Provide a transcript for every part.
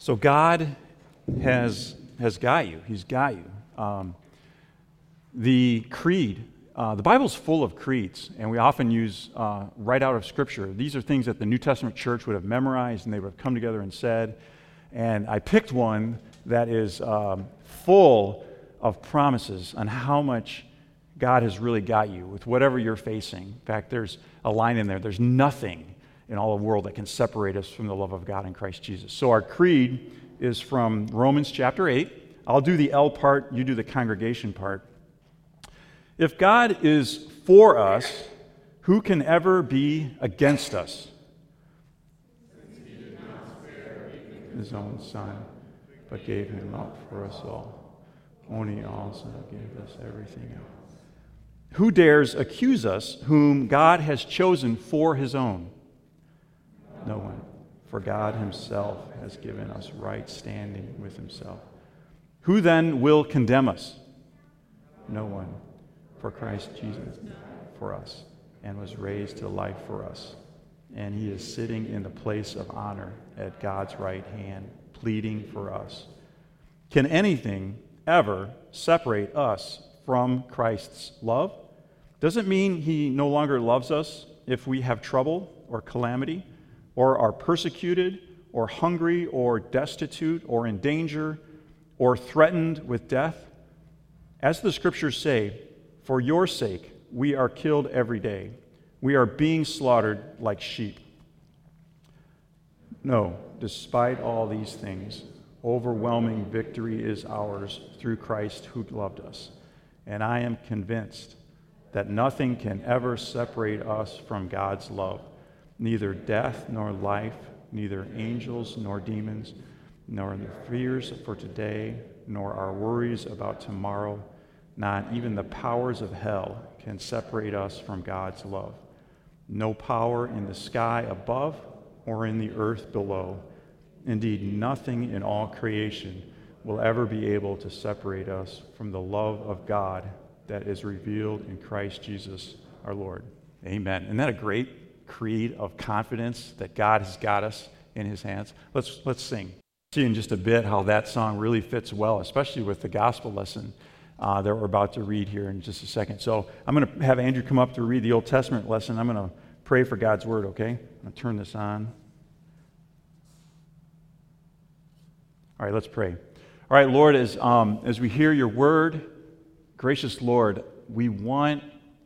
So God has got you. He's got you. The creed, the Bible's full of creeds, and we often use right out of Scripture. These are things that the New Testament church would have memorized and they would have come together and said. And I picked one that is full of promises on how much God has really got you with whatever you're facing. In fact, there's a line in there, there's nothing in all the world that can separate us from the love of God in Christ Jesus. So our creed is from Romans chapter 8. I'll do the L part, you do the congregation part. If God is for us, who can ever be against us? His own Son, but gave him up for us all. Only also gave us everything else. Who dares accuse us whom God has chosen for his own? No one. For God himself has given us right standing with himself. Who then will condemn us? No one. For Christ Jesus died for us and was raised to life for us. And he is sitting in the place of honor at God's right hand, pleading for us. Can anything ever separate us from Christ's love? Doesn't mean he no longer loves us if we have trouble or calamity, or are persecuted, or hungry, or destitute, or in danger, or threatened with death. As the scriptures say, for your sake we are killed every day. We are being slaughtered like sheep. No, despite all these things, overwhelming victory is ours through Christ who loved us. And I am convinced that nothing can ever separate us from God's love. Neither death nor life, neither angels nor demons, nor the fears for today, nor our worries about tomorrow, not even the powers of hell can separate us from God's love. No power in the sky above or in the earth below. Indeed, nothing in all creation will ever be able to separate us from the love of God that is revealed in Christ Jesus our Lord. Amen. Isn't that a great creed of confidence that God has got us in his hands? Let's sing. See in just a bit how that song really fits well, especially with the gospel lesson that we're about to read here in just a second. So I'm going to have Andrew come up to read the Old Testament lesson. I'm going to pray for God's word, okay? I'm going to turn this on. All right, let's pray. All right, Lord, as we hear your word, gracious Lord, we want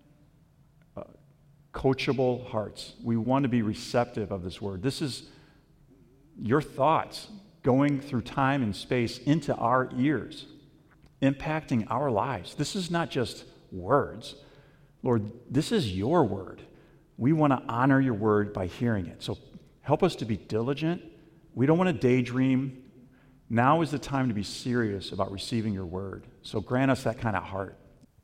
coachable hearts. We want to be receptive of this word. This is your thoughts going through time and space into our ears, impacting our lives. This is not just words. Lord, this is your word. We want to honor your word by hearing it. So help us to be diligent. We don't want to daydream. Now is the time to be serious about receiving your word. So grant us that kind of heart.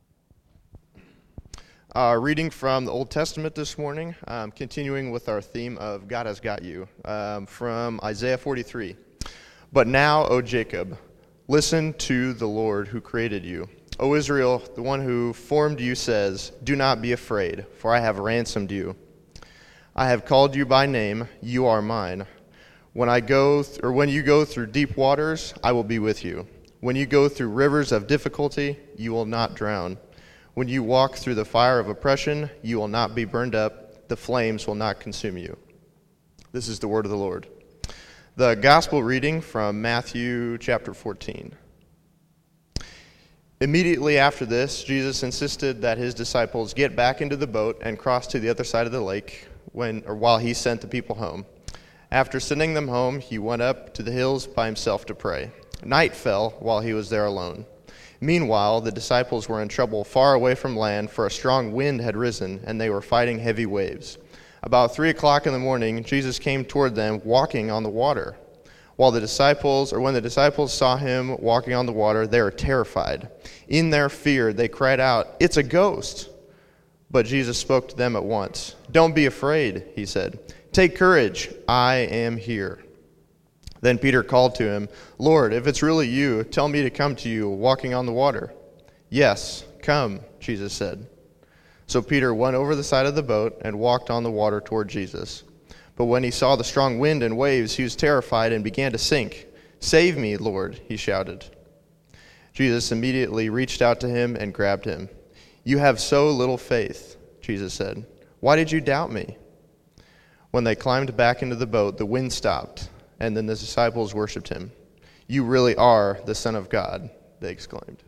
Reading from the Old Testament this morning, continuing with our theme of God has got you, from Isaiah 43. But now, O Jacob, listen to the Lord who created you. O Israel, the one who formed you says, do not be afraid, for I have ransomed you. I have called you by name, you are mine. When you go through deep waters, I will be with you. When you go through rivers of difficulty, you will not drown. When you walk through the fire of oppression, you will not be burned up. The flames will not consume you. This is the word of the Lord. The gospel reading from Matthew chapter 14. Immediately after this, Jesus insisted that his disciples get back into the boat and cross to the other side of the lake while he sent the people home. After sending them home, he went up to the hills by himself to pray. Night fell while he was there alone. Meanwhile, the disciples were in trouble far away from land, for a strong wind had risen, and they were fighting heavy waves. About 3 o'clock in the morning, Jesus came toward them, walking on the water. When the disciples saw him walking on the water, they were terrified. In their fear, they cried out, "It's a ghost!" But Jesus spoke to them at once. "Don't be afraid," he said. "Take courage, I am here." Then Peter called to him, "Lord, if it's really you, tell me to come to you walking on the water." "Yes, come," Jesus said. So Peter went over the side of the boat and walked on the water toward Jesus. But when he saw the strong wind and waves, he was terrified and began to sink. "Save me, Lord," he shouted. Jesus immediately reached out to him and grabbed him. "You have so little faith," Jesus said. "Why did you doubt me?" When they climbed back into the boat, the wind stopped, and then the disciples worshipped him. "You really are the Son of God," they exclaimed.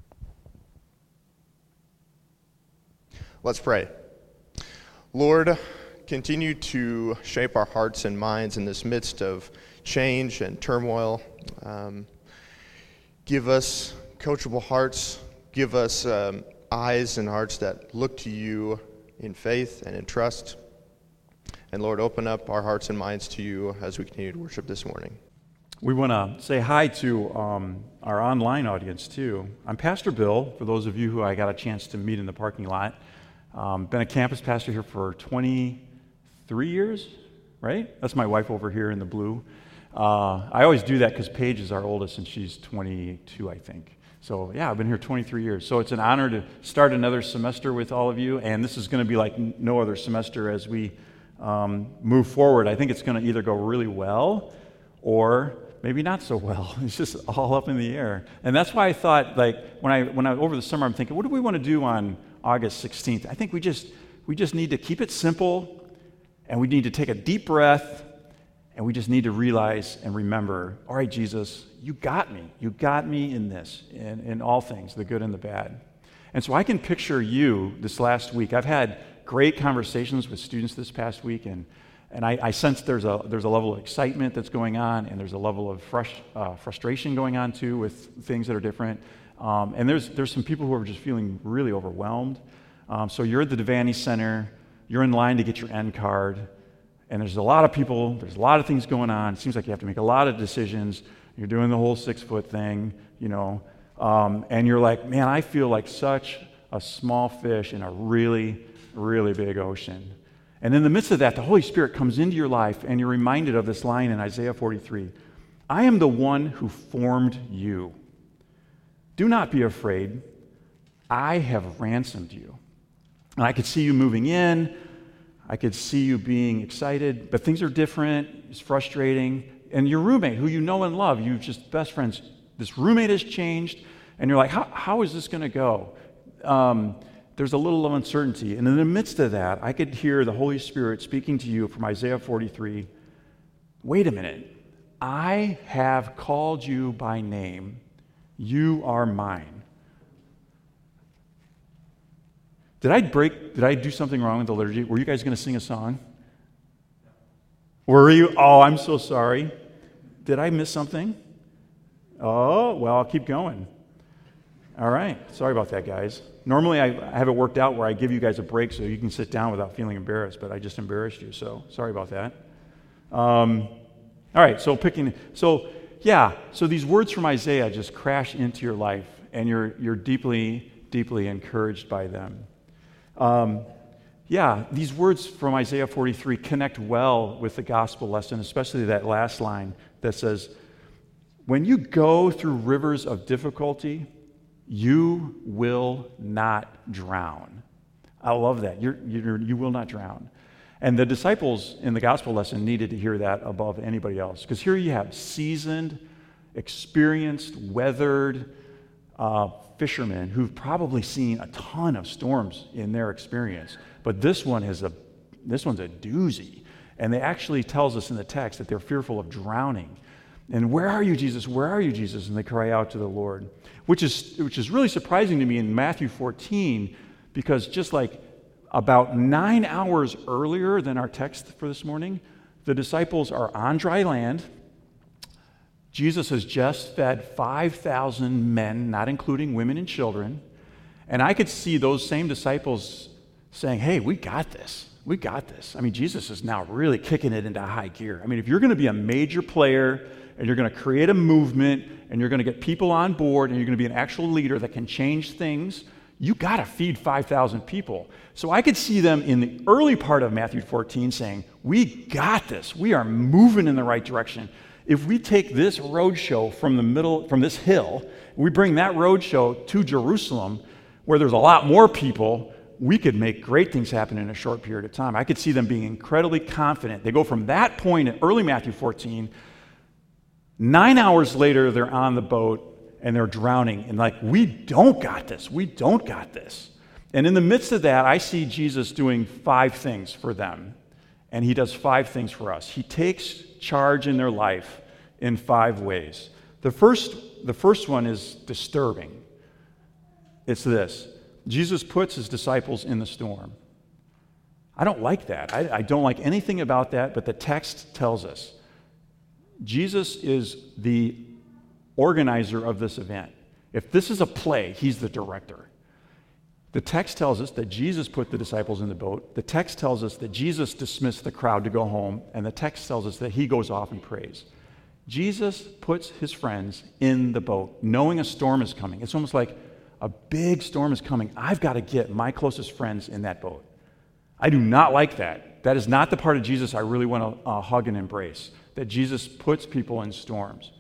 Let's pray. Lord, continue to shape our hearts and minds in this midst of change and turmoil. Give us coachable hearts. Give us eyes and hearts that look to you in faith and in trust. And Lord, open up our hearts and minds to you as we continue to worship this morning. We want to say hi to our online audience, too. I'm Pastor Bill, for those of you who I got a chance to meet in the parking lot. Been a campus pastor here for 23 years, right? That's my wife over here in the blue. I always do that because Paige is our oldest, and she's 22, I think. So, yeah, I've been here 23 years. So it's an honor to start another semester with all of you, and this is going to be like no other semester as we move forward. I think it's going to either go really well or maybe not so well. It's just all up in the air. And that's why I thought, like, when I over the summer, I'm thinking, what do we want to do on August 16th? I think we just need to keep it simple, and we need to take a deep breath, and we just need to realize and remember, all right, Jesus, you got me. You got me in this, in all things, the good and the bad. And so I can picture you this last week. I've had great conversations with students this past week, and I sense there's a level of excitement that's going on, and there's a level of frustration going on too with things that are different. And there's some people who are just feeling really overwhelmed. So you're at the Devaney Center, you're in line to get your end card, and there's a lot of people, there's a lot of things going on. It seems like you have to make a lot of decisions. You're doing the whole 6-foot thing, and you're like, man, I feel like such a small fish in a really, really big ocean. And in the midst of that, the Holy Spirit comes into your life, and you're reminded of this line in Isaiah 43. I am the one who formed you. Do not be afraid. I have ransomed you. And I could see you moving in. I could see you being excited, but things are different. It's frustrating. And your roommate, who you know and love, you just best friends, this roommate has changed, and you're like, how is this going to go? There's a little of uncertainty. And in the midst of that, I could hear the Holy Spirit speaking to you from Isaiah 43. Wait a minute. I have called you by name. You are mine. Did I do something wrong with the liturgy? Were you guys going to sing a song? Were you? Oh, I'm so sorry. Did I miss something? Oh, well, I'll keep going. All right. Sorry about that, guys. Normally, I have it worked out where I give you guys a break so you can sit down without feeling embarrassed, but I just embarrassed you, so sorry about that. All right, so these words from Isaiah just crash into your life, and you're deeply, deeply encouraged by them. These words from Isaiah 43 connect well with the gospel lesson, especially that last line that says, when you go through rivers of difficulty, you will not drown. I love that. You will not drown. And the disciples in the gospel lesson needed to hear that above anybody else. Because here you have seasoned, experienced, weathered fishermen who've probably seen a ton of storms in their experience. But this one's a doozy. And it actually tells us in the text that they're fearful of drowning. And where are you, Jesus? Where are you, Jesus? And they cry out to the Lord, which is really surprising to me in Matthew 14, because just like about 9 hours earlier than our text for this morning, the disciples are on dry land. Jesus has just fed 5,000 men, not including women and children. And I could see those same disciples saying, hey, we got this. We got this. I mean, Jesus is now really kicking it into high gear. I mean, if you're going to be a major player and you're going to create a movement and you're going to get people on board and you're going to be an actual leader that can change things, you got to feed 5,000 people. So I could see them in the early part of Matthew 14 saying, we got this. We are moving in the right direction. If we take this roadshow from this hill, we bring that roadshow to Jerusalem, where there's a lot more people, we could make great things happen in a short period of time. I could see them being incredibly confident. They go from that point in early Matthew 14, 9 hours later, they're on the boat and they're drowning. And like, we don't got this. We don't got this. And in the midst of that, I see Jesus doing 5 things for them. And he does 5 things for us. He takes charge in their life in 5 ways. The first one is disturbing. It's this. Jesus puts his disciples in the storm. I don't like that. I don't like anything about that, but the text tells us. Jesus is the organizer of this event. If this is a play, he's the director. The text tells us that Jesus put the disciples in the boat. The text tells us that Jesus dismissed the crowd to go home. And the text tells us that he goes off and prays. Jesus puts his friends in the boat, knowing a storm is coming. It's almost like a big storm is coming. I've got to get my closest friends in that boat. I do not like that. That is not the part of Jesus I really want to hug and embrace, that Jesus puts people in storms.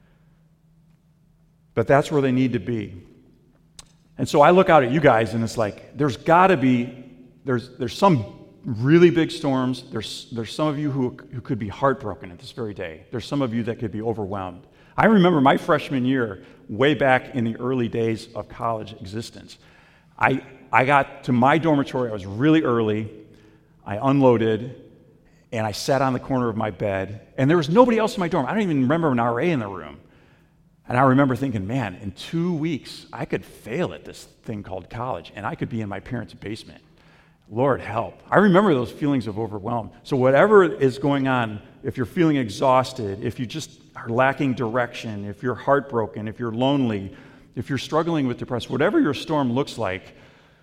But that's where they need to be. And so I look out at you guys, and it's like, there's got to be, there's some really big storms. There's some of you who could be heartbroken at this very day. There's some of you that could be overwhelmed. I remember my freshman year, way back in the early days of college existence. I got to my dormitory, I was really early, I unloaded, and I sat on the corner of my bed, and there was nobody else in my dorm. I don't even remember an RA in the room. And I remember thinking, man, in 2 weeks, I could fail at this thing called college, and I could be in my parents' basement. Lord, help. I remember those feelings of overwhelm. So whatever is going on, if you're feeling exhausted, if you just are lacking direction, if you're heartbroken, if you're lonely, if you're struggling with depression, whatever your storm looks like,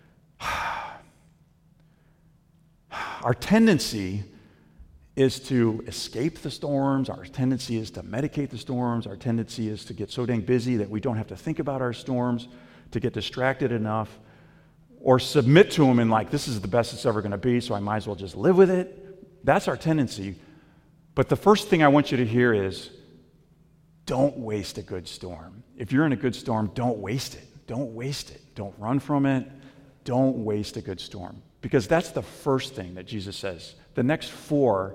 our tendency is to escape the storms. Our tendency is to medicate the storms. Our tendency is to get so dang busy that we don't have to think about our storms, to get distracted enough, or submit to them and like, this is the best it's ever going to be, so I might as well just live with it. That's our tendency. But the first thing I want you to hear is, don't waste a good storm. If you're in a good storm, don't waste it. Don't waste it. Don't run from it. Don't waste a good storm. Because that's the first thing that Jesus says. The next 4,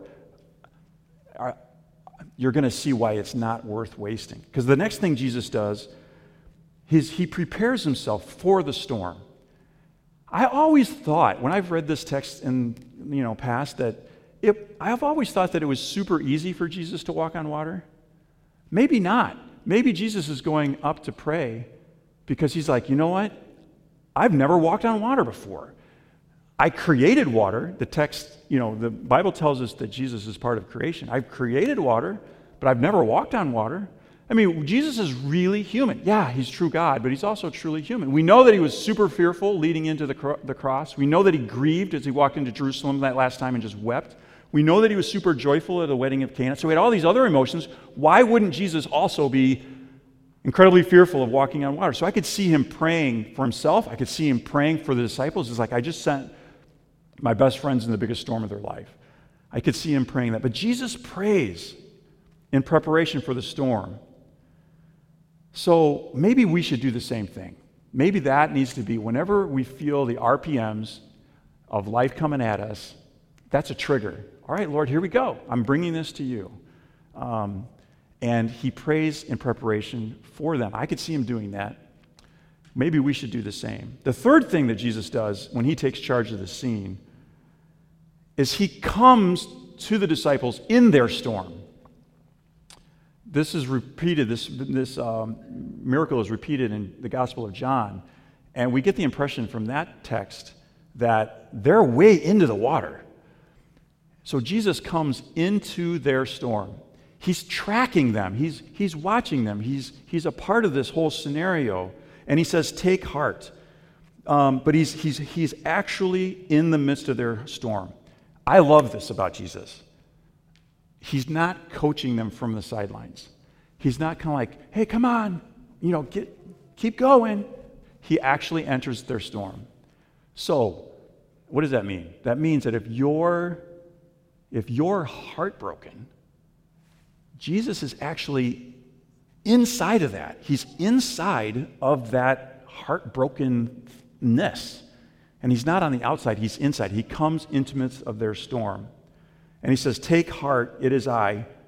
you're going to see why it's not worth wasting. Because the next thing Jesus does is he prepares himself for the storm. I always thought, when I've read this text in past, that I've always thought that it was super easy for Jesus to walk on water. Maybe not. Maybe Jesus is going up to pray because he's like, you know what? I've never walked on water before. I created water. The text, the Bible tells us that Jesus is part of creation. I've created water, but I've never walked on water. I mean, Jesus is really human. Yeah, he's true God, but he's also truly human. We know that he was super fearful leading into the cross. We know that he grieved as he walked into Jerusalem that last time and just wept. We know that he was super joyful at the wedding of Cana. So he had all these other emotions. Why wouldn't Jesus also be incredibly fearful of walking on water? So I could see him praying for himself. I could see him praying for the disciples. It's like, I just sent my best friends in the biggest storm of their life. I could see him praying that. But Jesus prays in preparation for the storm. So maybe we should do the same thing. Maybe that needs to be, whenever we feel the RPMs of life coming at us, that's a trigger. All right, Lord, here we go. I'm bringing this to you. And he prays in preparation for them. I could see him doing that. Maybe we should do the same. The third thing that Jesus does when he takes charge of the scene is he comes to the disciples in their storm. This is repeated, this miracle is repeated in the Gospel of John, and we get the impression from that text that they're way into the water. So Jesus comes into their storm. He's tracking them. He's watching them. He's a part of this whole scenario. And he says, take heart. But he's actually in the midst of their storm. I love this about Jesus. He's not coaching them from the sidelines. He's not kind of like, hey, come on, keep going. He actually enters their storm. So, what does that mean? That means that if you're heartbroken, Jesus is actually inside of that. He's inside of that heartbrokenness. And he's not on the outside, he's inside. He comes into the midst of their storm. And he says, take heart, it is I.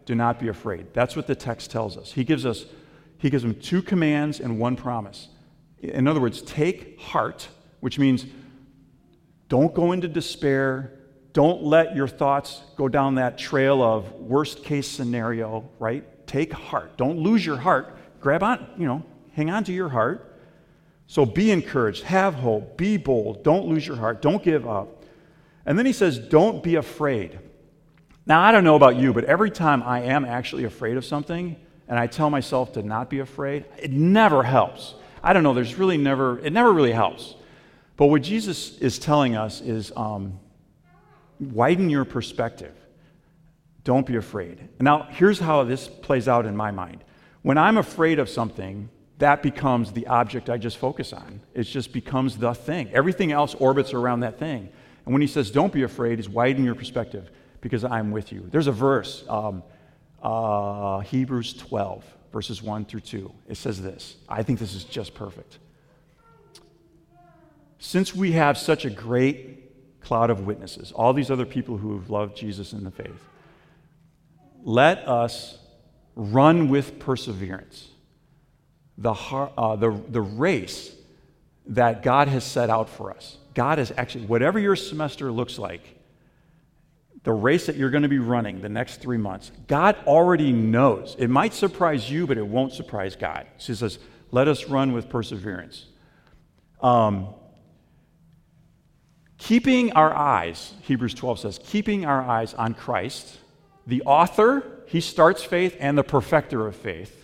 Do not be afraid. That's what the text tells us. He gives them 2 commands and 1 promise. In other words, take heart, which means don't go into despair. Don't let your thoughts go down that trail of worst case scenario, right? Take heart. Don't lose your heart. Grab on, hang on to your heart. So be encouraged, have hope, be bold, don't lose your heart, don't give up. And then he says, don't be afraid. Now, I don't know about you, but every time I am actually afraid of something and I tell myself to not be afraid, it never helps. I don't know, it never really helps. But what Jesus is telling us is widen your perspective. Don't be afraid. Now, here's how this plays out in my mind. When I'm afraid of something, that becomes the object I just focus on. It just becomes the thing. Everything else orbits around that thing. And when he says, don't be afraid, is widen your perspective because I'm with you. There's a verse, Hebrews 12, verses 1 through 2. It says this. I think this is just perfect. Since we have such a great cloud of witnesses, all these other people who have loved Jesus in the faith, let us run with perseverance the race that God has set out for us. God is actually, whatever your semester looks like, the race that you're going to be running the next 3 months, God already knows. It might surprise you, but it won't surprise God. So he says, let us run with perseverance. Keeping our eyes, Hebrews 12 says, keeping our eyes on Christ, the author, he starts faith, and the perfecter of faith,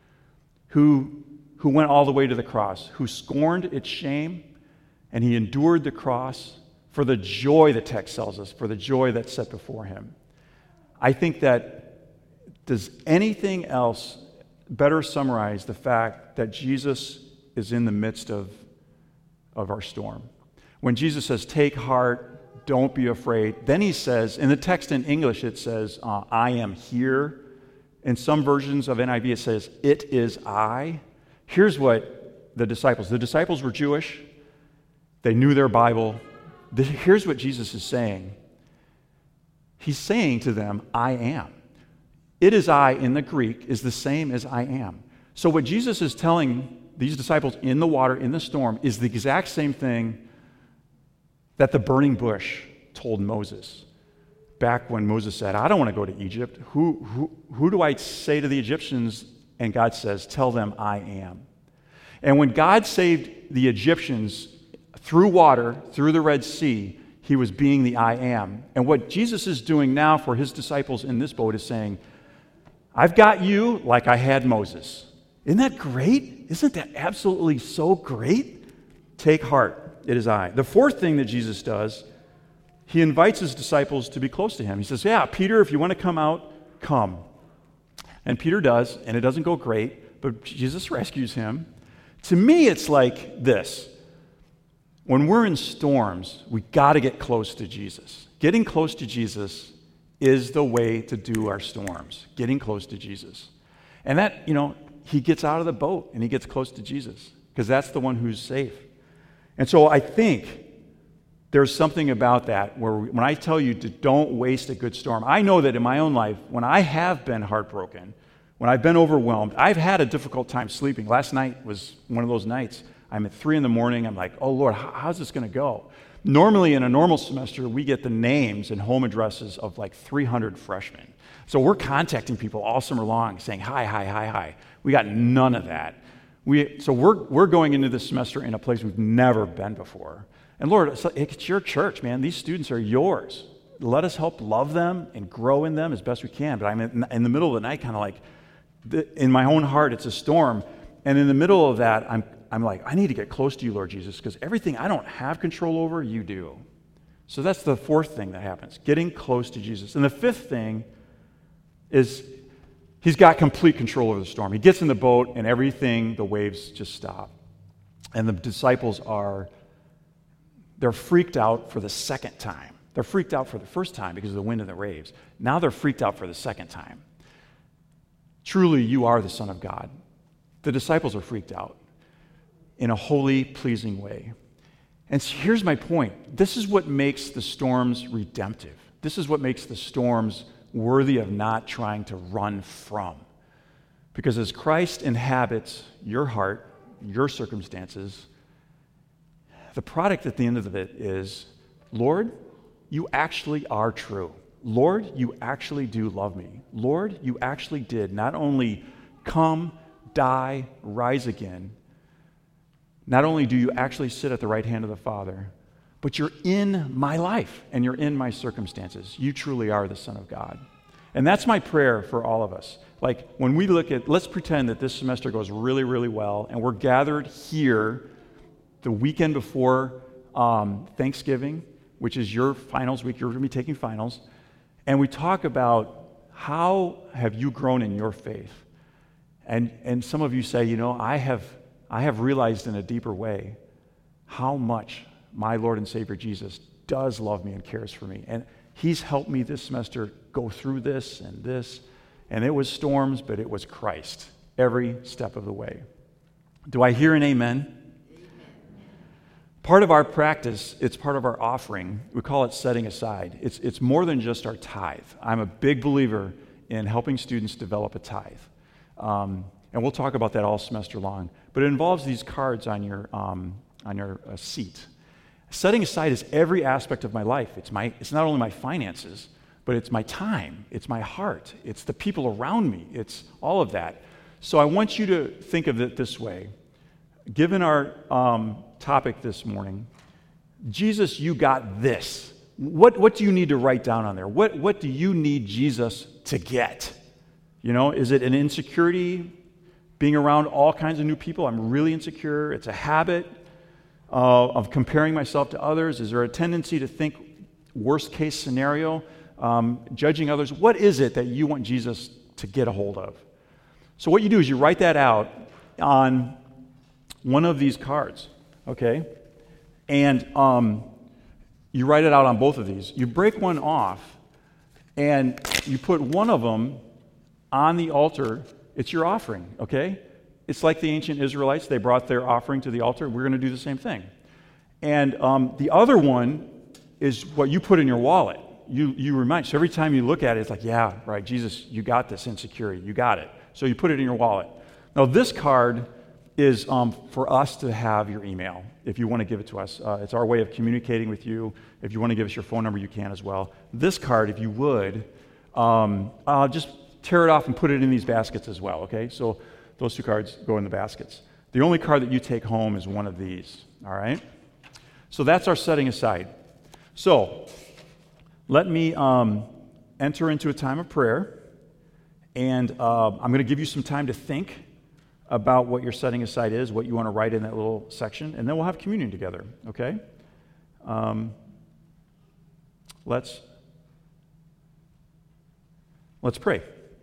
who went all the way to the cross, who scorned its shame, and he endured the cross for the joy, the text tells us, for the joy that's set before him. I think that, does anything else better summarize the fact that Jesus is in the midst of our storm? When Jesus says, take heart, don't be afraid, then he says, in the text in English it says, I am here. In some versions of NIV it says, it is I. Here's what the disciples were Jewish. They knew their Bible. Here's what Jesus is saying. He's saying to them, I am. It is I in the Greek is the same as I am. So what Jesus is telling these disciples in the water, in the storm, is the exact same thing that the burning bush told Moses. Back when Moses said, I don't want to go to Egypt. Who do I say to the Egyptians? And God says, tell them I am. And when God saved the Egyptians through water, through the Red Sea, he was being the I am. And what Jesus is doing now for his disciples in this boat is saying, I've got you like I had Moses. Isn't that great? Isn't that absolutely so great? Take heart, it is I. The fourth thing that Jesus does, he invites his disciples to be close to him. He says, yeah, Peter, if you want to come out, come. And Peter does, and it doesn't go great, but Jesus rescues him. To me, it's like this. When we're in storms, we got to get close to Jesus. Getting close to Jesus is the way to do our storms, getting close to Jesus. And that, he gets out of the boat and he gets close to Jesus because that's the one who's safe. And so I think there's something about that where when I tell you to don't waste a good storm, I know that in my own life, when I have been heartbroken, when I've been overwhelmed, I've had a difficult time sleeping. Last night was one of those nights. I'm at 3 a.m. I'm like, oh Lord, how's this going to go? Normally in a normal semester, we get the names and home addresses of like 300 freshmen. So we're contacting people all summer long saying, hi. We got none of that. So we're going into this semester in a place we've never been before. And Lord, it's your church, man. These students are yours. Let us help love them and grow in them as best we can. But I'm in the middle of the night kind of like, in my own heart, it's a storm. And in the middle of that, I'm like, I need to get close to you, Lord Jesus, because everything I don't have control over, you do. So that's the fourth thing that happens, getting close to Jesus. And the fifth thing is he's got complete control over the storm. He gets in the boat and everything, the waves just stop. And the disciples they're freaked out for the second time. They're freaked out for the first time because of the wind and the waves. Now they're freaked out for the second time. Truly, you are the Son of God. The disciples are freaked out in a holy, pleasing way. And so here's my point. This is what makes the storms redemptive. This is what makes the storms worthy of not trying to run from. Because as Christ inhabits your heart, your circumstances, the product at the end of it is, Lord, you actually are true. Lord, you actually do love me. Lord, you actually did not only come, die, rise again. Not only do you actually sit at the right hand of the Father, but you're in my life and you're in my circumstances. You truly are the Son of God. And that's my prayer for all of us. Like when we look at, let's pretend that this semester goes really, really well, and we're gathered here the weekend before Thanksgiving, which is your finals week. You're going to be taking finals. And we talk about how have you grown in your faith? And some of you say, you know, I have realized in a deeper way how much my Lord and Savior Jesus does love me and cares for me. And he's helped me this semester go through this. And it was storms, but it was Christ every step of the way. Do I hear an amen? Part of our practice, it's part of our offering. We call it setting aside. It's more than just our tithe. I'm a big believer in helping students develop a tithe. And we'll talk about that all semester long. But it involves these cards on your seat. Setting aside is every aspect of my life. It's not only my finances, but it's my time. It's my heart. It's the people around me. It's all of that. So I want you to think of it this way. Given our topic this morning, Jesus, you got this. What do you need to write down on there? What do you need Jesus to get? You know, is it an insecurity, being around all kinds of new people? I'm really insecure. It's a habit of comparing myself to others. Is there a tendency to think worst case scenario, judging others? What is it that you want Jesus to get a hold of? So what you do is you write that out on one of these cards, okay? And you write it out on both of these. You break one off, and you put one of them on the altar. It's your offering, okay? It's like the ancient Israelites. They brought their offering to the altar. We're going to do the same thing. And the other one is what you put in your wallet. You remind. So every time you look at it, it's like, yeah, right, Jesus, you got this insecurity. You got it. So you put it in your wallet. Now, this card is for us to have your email if you want to give it to us. It's our way of communicating with you. If you want to give us your phone number, you can as well. This card, if you would, just tear it off and put it in these baskets as well, okay? So those two cards go in the baskets. The only card that you take home is one of these, all right? So that's our setting aside. So let me enter into a time of prayer, and I'm going to give you some time to think about what your setting aside is, what you want to write in that little section, and then we'll have communion together, okay? Let's pray.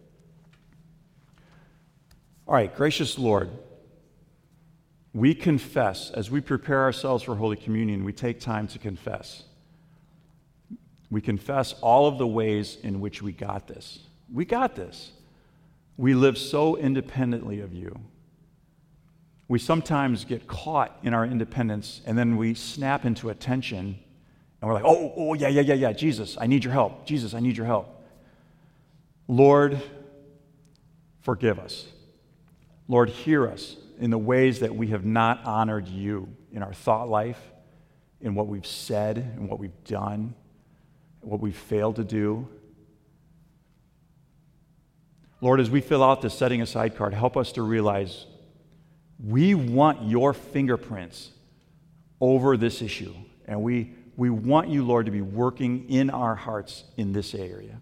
All right, gracious Lord, we confess, as we prepare ourselves for Holy Communion, we take time to confess. We confess all of the ways in which we got this. We got this. We live so independently of you. We sometimes get caught in our independence, and then we snap into a tension, and we're like, oh, yeah, Jesus, I need your help. Jesus, I need your help. Lord, forgive us. Lord, hear us in the ways that we have not honored you in our thought life, in what we've said, in what we've done, what we've failed to do. Lord, as we fill out this setting aside card, help us to realize we want your fingerprints over this issue. And we want you, Lord, to be working in our hearts in this area.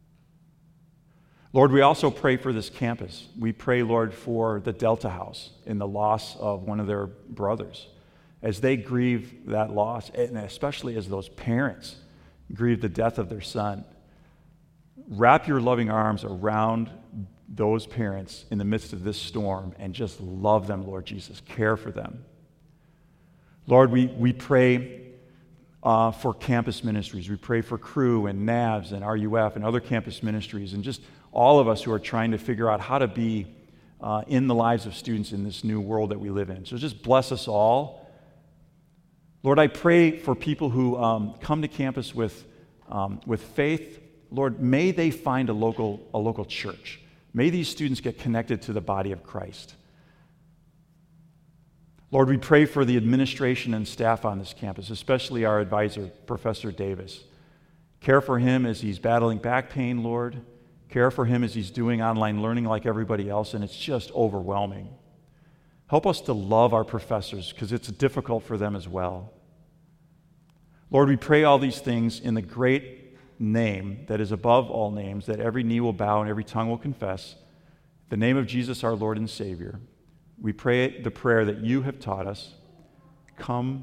Lord, we also pray for this campus. We pray, Lord, for the Delta House in the loss of one of their brothers. As they grieve that loss, and especially as those parents grieve the death of their son, wrap your loving arms around those parents in the midst of this storm and just love them, Lord Jesus. Care for them. Lord, we pray for campus ministries. We pray for Cru and NAVS and RUF and other campus ministries, and just all of us who are trying to figure out how to be in the lives of students in this new world that we live in. So just bless us all. Lord, I pray for people who come to campus with faith Lord, may they find a local church. May these students get connected to the body of Christ. Lord, we pray for the administration and staff on this campus, especially our advisor, Professor Davis. Care for him as he's battling back pain, Lord. Care for him as he's doing online learning like everybody else, and it's just overwhelming. Help us to love our professors because it's difficult for them as well. Lord, we pray all these things in the great name that is above all names, that every knee will bow and every tongue will confess, the name of Jesus our Lord and Savior. We pray the prayer that you have taught us. Come,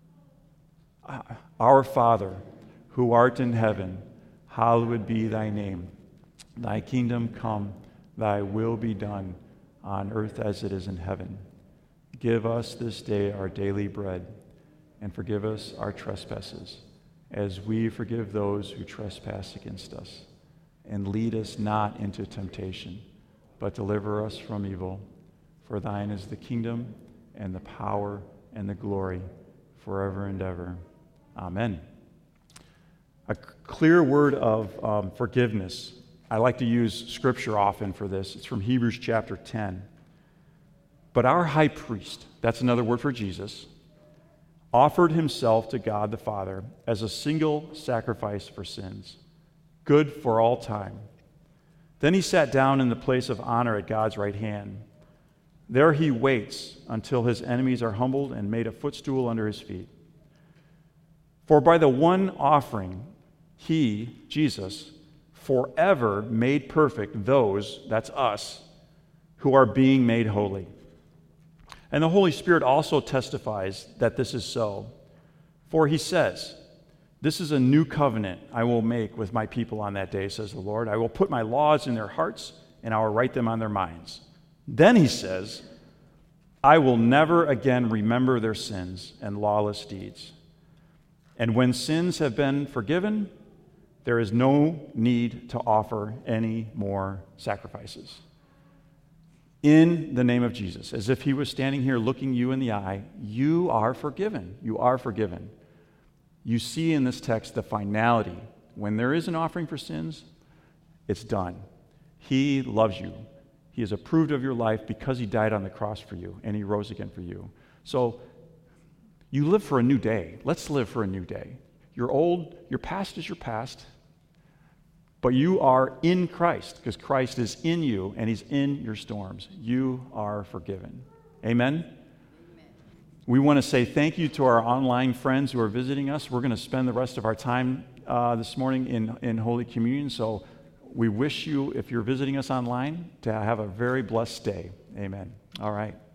our Father, who art in heaven, hallowed be thy name. Thy kingdom come, thy will be done, on earth as it is in heaven. Give us this day our daily bread, and forgive us our trespasses, as we forgive those who trespass against us. And lead us not into temptation, but deliver us from evil. For thine is the kingdom, and the power, and the glory, forever and ever. Amen. A clear word of forgiveness. I like to use scripture often for this. It's from Hebrews chapter 10. But our high priest, that's another word for Jesus, offered himself to God the Father as a single sacrifice for sins, good for all time. Then he sat down in the place of honor at God's right hand. There he waits until his enemies are humbled and made a footstool under his feet. For by the one offering, he, Jesus, forever made perfect those, that's us, who are being made holy. And the Holy Spirit also testifies that this is so. For he says, "This is a new covenant I will make with my people on that day, says the Lord. I will put my laws in their hearts, and I will write them on their minds." Then he says, "I will never again remember their sins and lawless deeds." And when sins have been forgiven, there is no need to offer any more sacrifices. In the name of Jesus, as if he was standing here looking you in the eye, you are forgiven. You are forgiven. You see in this text the finality. When there is an offering for sins, it's done. He loves you. He has approved of your life because he died on the cross for you, and he rose again for you. So you live for a new day. Let's live for a new day. You're old, your past is your past, but you are in Christ because Christ is in you and he's in your storms. You are forgiven. Amen? Amen. We want to say thank you to our online friends who are visiting us. We're going to spend the rest of our time this morning in Holy Communion, so we wish you, if you're visiting us online, to have a very blessed day. Amen. All right.